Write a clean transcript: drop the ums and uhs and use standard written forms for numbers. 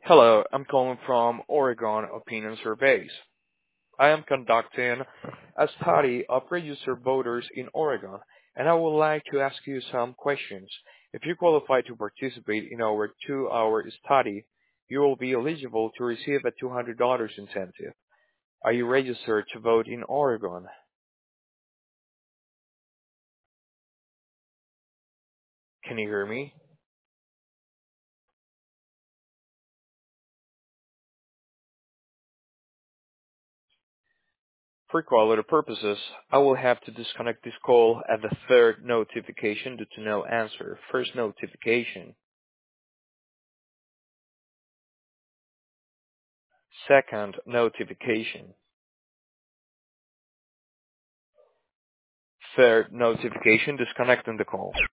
Hello, I'm calling from Oregon Opinion Surveys. I am conducting a study of registered voters in Oregon, and I would like to ask you some questions. If you qualify to participate in our 2-hour study, you will be eligible to receive a $200 incentive. Are you registered to vote in Oregon? Can you hear me? For quality purposes, I will have to disconnect this call at the third notification due to no answer. First notification. Second notification. Third notification disconnecting the call.